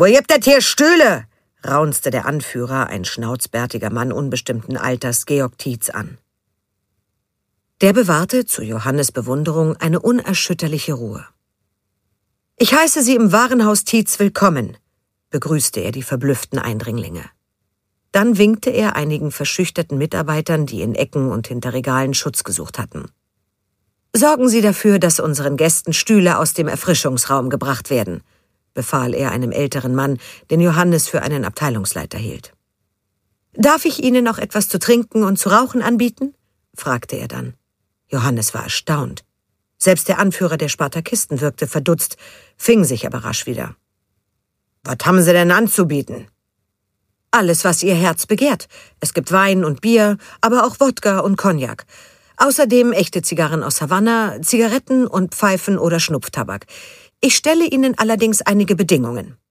»Wo gibt das hier Stühle?« raunzte der Anführer, ein schnauzbärtiger Mann unbestimmten Alters, Georg Tietz, an. Der bewahrte, zu Johannes' Bewunderung, eine unerschütterliche Ruhe. »Ich heiße Sie im Warenhaus Tietz willkommen«, begrüßte er die verblüfften Eindringlinge. Dann winkte er einigen verschüchterten Mitarbeitern, die in Ecken und hinter Regalen Schutz gesucht hatten. »Sorgen Sie dafür, dass unseren Gästen Stühle aus dem Erfrischungsraum gebracht werden«, befahl er einem älteren Mann, den Johannes für einen Abteilungsleiter hielt. »Darf ich Ihnen noch etwas zu trinken und zu rauchen anbieten?« fragte er dann. Johannes war erstaunt. Selbst der Anführer der Spartakisten wirkte verdutzt, fing sich aber rasch wieder. »Was haben Sie denn anzubieten?« »Alles, was Ihr Herz begehrt. Es gibt Wein und Bier, aber auch Wodka und Cognac. Außerdem echte Zigarren aus Havanna, Zigaretten und Pfeifen oder Schnupftabak. Ich stelle Ihnen allerdings einige Bedingungen.«